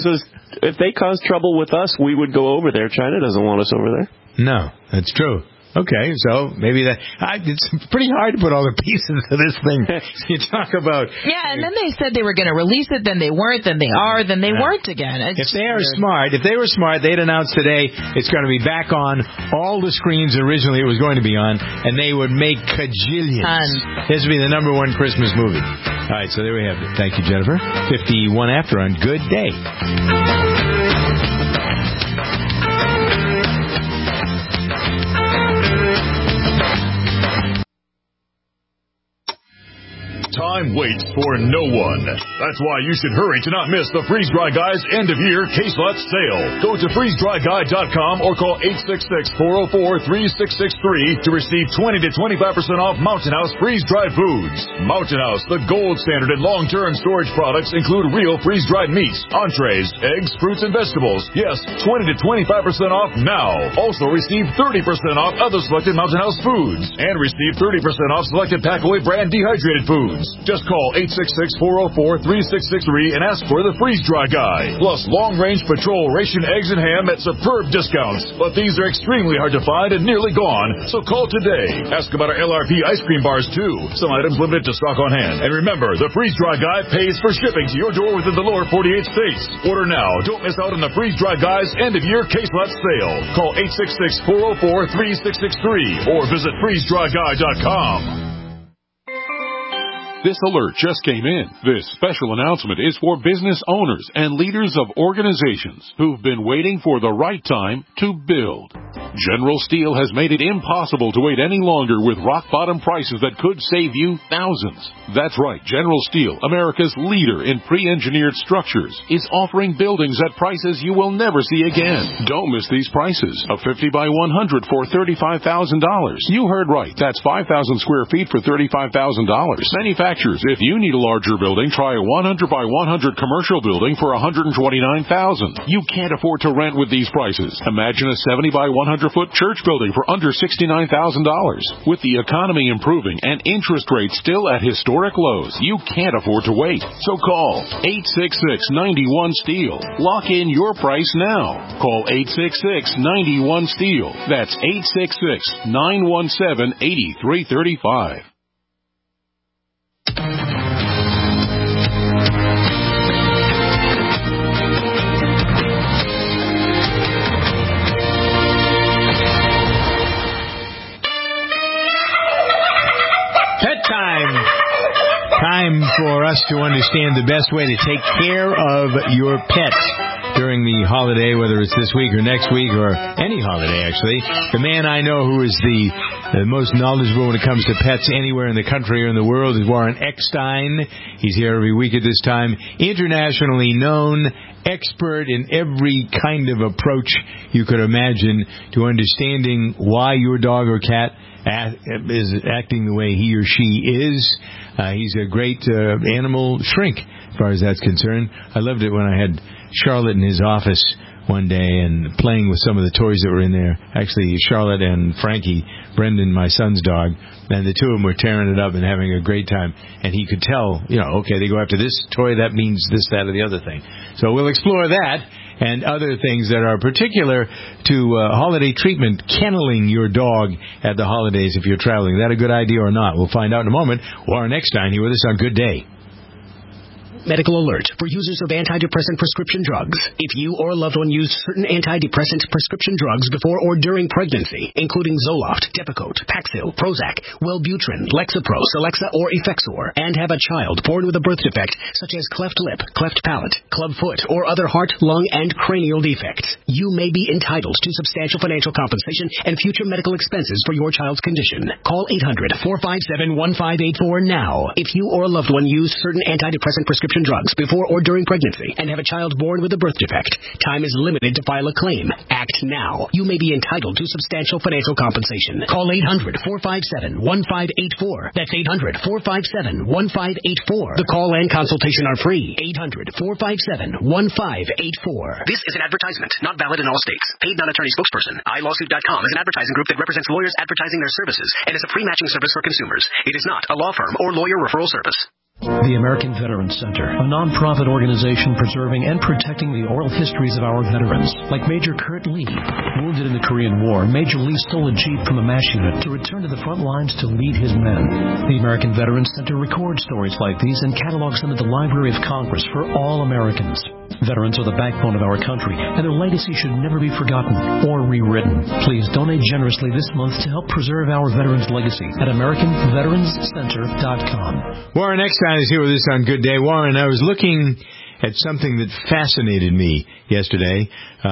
[SPEAKER 3] If they cause trouble with us, we would go over there. China doesn't want us over there.
[SPEAKER 2] No, that's true. Okay, so maybe it's pretty hard to put all the pieces of this thing. You talk about...
[SPEAKER 4] Yeah, and then they said they were going to release it, then they weren't, then they are, then they weren't again.
[SPEAKER 2] If they were smart, they'd announce today it's going to be back on all the screens originally it was going to be on, and they would make cajillions. This would be the number one Christmas movie. All right, so there we have it. Thank you, Jennifer. 51 after on Good Day.
[SPEAKER 19] Time waits for no one. That's why you should hurry to not miss the Freeze Dry Guy's end-of-year case lot sale. Go to freezedryguy.com or call 866-404-3663 to receive 20 to 25% off Mountain House freeze-dried foods. Mountain House, the gold standard in long-term storage products, include real freeze-dried meats, entrees, eggs, fruits, and vegetables. Yes, 20 to 25% off now. Also receive 30% off other selected Mountain House foods and receive 30% off selected Packaway brand dehydrated foods. Just call 866-404-3663 and ask for the Freeze Dry Guy. Plus, long-range patrol ration eggs and ham at superb discounts. But these are extremely hard to find and nearly gone, so call today. Ask about our LRP ice cream bars, too. Some items limited to stock on hand. And remember, the Freeze Dry Guy pays for shipping to your door within the lower 48 states. Order now. Don't miss out on the Freeze Dry Guy's end-of-year case lot sale. Call 866-404-3663 or visit freezedryguy.com.
[SPEAKER 20] This alert just came in. This special announcement is for business owners and leaders of organizations who've been waiting for the right time to build. General Steel has made it impossible to wait any longer with rock-bottom prices that could save you thousands. That's right, General Steel, America's leader in pre-engineered structures, is offering buildings at prices you will never see again. Don't miss these prices. A 50 by 100 for $35,000. You heard right. That's 5,000 square feet for $35,000. Manufacturers, if you need a larger building, try a 100 by 100 commercial building for $129,000. You can't afford to rent with these prices. Imagine a 70 by 100-foot church building for under $69,000. With the economy improving and interest rates still at historic lows, you can't afford to wait. So call 866-91-STEEL. Lock in your price now. Call 866-91-STEEL. That's 866-917-8335.
[SPEAKER 2] Time for us to understand the best way to take care of your pet during the holiday, whether it's this week or next week or any holiday, actually. The man I know who is the most knowledgeable when it comes to pets anywhere in the country or in the world is Warren Eckstein. He's here every week at this time. Internationally known, expert in every kind of approach you could imagine to understanding why your dog or cat is acting the way he or she is. He's a great animal shrink as far as that's concerned. I loved it when I had Charlotte in his office one day and playing with some of the toys that were in there. Actually, Charlotte and Frankie, Brendan, my son's dog, and the two of them were tearing it up and having a great time. And he could tell, okay, they go after this toy, that means this, that, or the other thing. So we'll explore that and other things that are particular to holiday treatment, kenneling your dog at the holidays if you're traveling. Is that a good idea or not? We'll find out in a moment. Warren Eckstein here with us on Good Day.
[SPEAKER 21] Medical alert for users of antidepressant prescription drugs. If you or a loved one use certain antidepressant prescription drugs before or during pregnancy, including Zoloft, Depakote, Paxil, Prozac, Wellbutrin, Lexapro, Celexa, or Effexor, and have a child born with a birth defect such as cleft lip, cleft palate, club foot, or other heart, lung, and cranial defects, you may be entitled to substantial financial compensation and future medical expenses for your child's condition. Call 800-457-1584 now. If you or a loved one use certain antidepressant prescription drugs before or during pregnancy and have a child born with a birth defect, time is limited to file a claim. Act now. You may be entitled to substantial financial compensation. Call 800-457-1584. That's 800-457-1584. The call and consultation are free. 800-457-1584. This is an advertisement, not valid in all states. Paid non-attorney spokesperson. iLawsuit.com is an advertising group that represents lawyers advertising their services and is a free matching service for consumers. It is not a law firm or lawyer referral service.
[SPEAKER 6] The American Veterans Center, a non-profit organization preserving and protecting the oral histories of our veterans, like Major Kurt Lee. Wounded in the Korean War, Major Lee stole a Jeep from a MASH unit to return to the front lines to lead his men. The American Veterans Center records stories like these and catalogs them at the Library of Congress for all Americans. Veterans are the backbone of our country, and their legacy should never be forgotten or rewritten. Please donate generously this month to help preserve our veterans' legacy at AmericanVeteransCenter.com.
[SPEAKER 2] Warren Eckstein is here with us on Good Day. Warren, I was looking at something that fascinated me yesterday.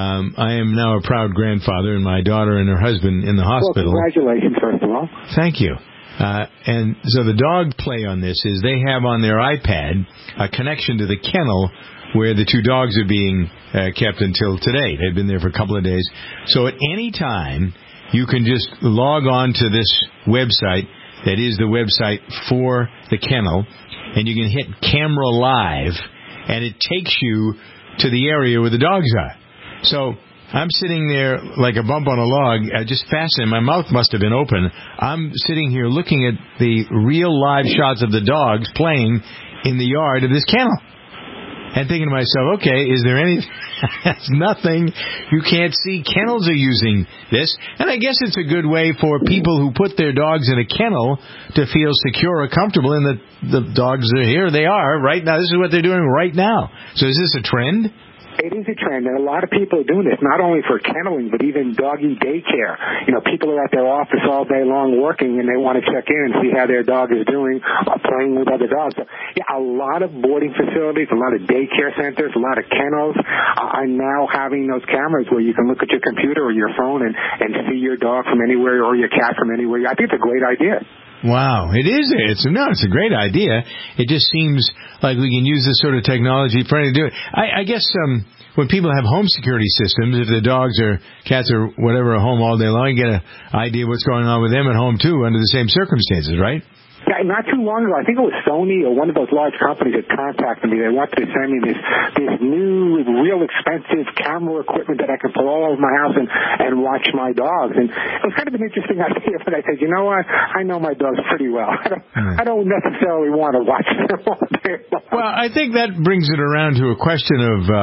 [SPEAKER 2] I am now a proud grandfather, and my daughter and her husband in the hospital.
[SPEAKER 22] Well, congratulations, first of all.
[SPEAKER 2] Thank you. And so the dog play on this is they have on their iPad a connection to the kennel where the two dogs are being kept until today. They've been there for a couple of days. So at any time, you can just log on to this website that is the website for the kennel, and you can hit Camera Live, and it takes you to the area where the dogs are. So I'm sitting there like a bump on a log, just fascinated. My mouth must have been open. I'm sitting here looking at the real live shots of the dogs playing in the yard of this kennel. And thinking to myself, okay, is there any... That's nothing. You can't see. Kennels are using this. And I guess it's a good way for people who put their dogs in a kennel to feel secure or comfortable in that the dogs are here. They are right now. This is what they're doing right now. So is this a trend?
[SPEAKER 22] It is a trend, and a lot of people are doing this, not only for kenneling, but even doggy daycare. You know, people are at their office all day long working, and they want to check in and see how their dog is doing, playing with other dogs. So, yeah, a lot of boarding facilities, a lot of daycare centers, a lot of kennels are now having those cameras where you can look at your computer or your phone and see your dog from anywhere or your cat from anywhere. I think it's a great idea.
[SPEAKER 2] Wow, it is. It's a great idea. It just seems like we can use this sort of technology for anything to do it. I guess when people have home security systems, if the dogs or cats or whatever are home all day long, you get an idea of what's going on with them at home, too, under the same circumstances, right?
[SPEAKER 22] Yeah, not too long ago, I think it was Sony or one of those large companies that contacted me. They wanted to send me this new, real expensive camera equipment that I could put all over my house and watch my dogs. And it was kind of an interesting idea, but I said, you know what? I know my dogs pretty well. I don't necessarily want to watch them all day long.
[SPEAKER 2] Well, I think that brings it around to a question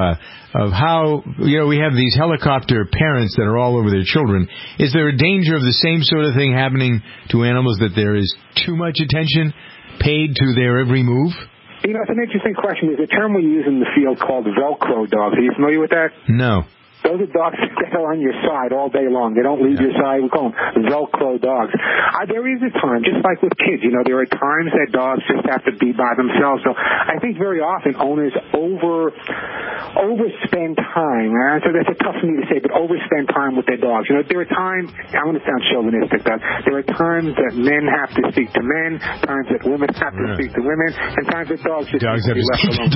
[SPEAKER 2] of how, you know, we have these helicopter parents that are all over their children. Is there a danger of the same sort of thing happening to animals, that there is too much attention paid to their every move?
[SPEAKER 22] You know, it's an interesting question. There's a term we use in the field called Velcro dogs. Are you familiar with that?
[SPEAKER 2] No.
[SPEAKER 22] Those are dogs that are on your side all day long. They don't leave your side. We call them Velcro dogs. There is a time, just like with kids, you know, there are times that dogs just have to be by themselves. So I think very often owners overspend time. So that's tough for me to say, but overspend time with their dogs. You know, there are times, I'm going to sound chauvinistic, but there are times that men have to speak to men, times that women have to speak to women, and times that dogs just have to be left alone.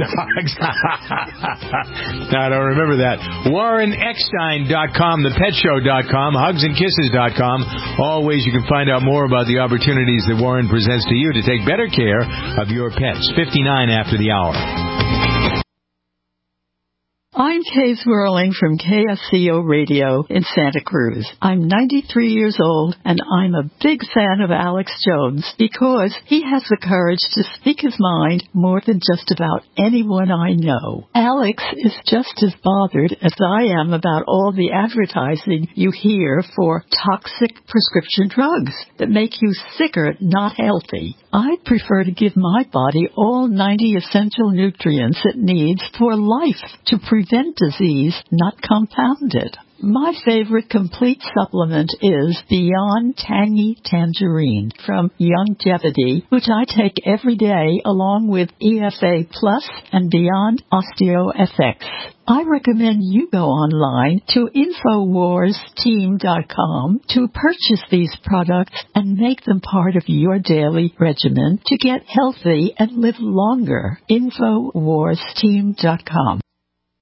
[SPEAKER 2] No, I don't remember that. WarrenEckstein.com, ThePetShow.com, HugsAndKisses.com. All ways you can find out more about the opportunities that Warren presents to you to take better care of your pets. 59 after the hour.
[SPEAKER 23] I'm Kay Swirling from KSCO Radio in Santa Cruz. I'm 93 years old, and I'm a big fan of Alex Jones because he has the courage to speak his mind more than just about anyone I know. Alex is just as bothered as I am about all the advertising you hear for toxic prescription drugs that make you sicker, not healthy. I prefer to give my body all 90 essential nutrients it needs for life to prevent disease, not compound it. My favorite complete supplement is Beyond Tangy Tangerine from Youngevity, which I take every day along with EFA Plus and Beyond OsteoFX. I recommend you go online to InfoWarsTeam.com to purchase these products and make them part of your daily regimen to get healthy and live longer. InfoWarsTeam.com.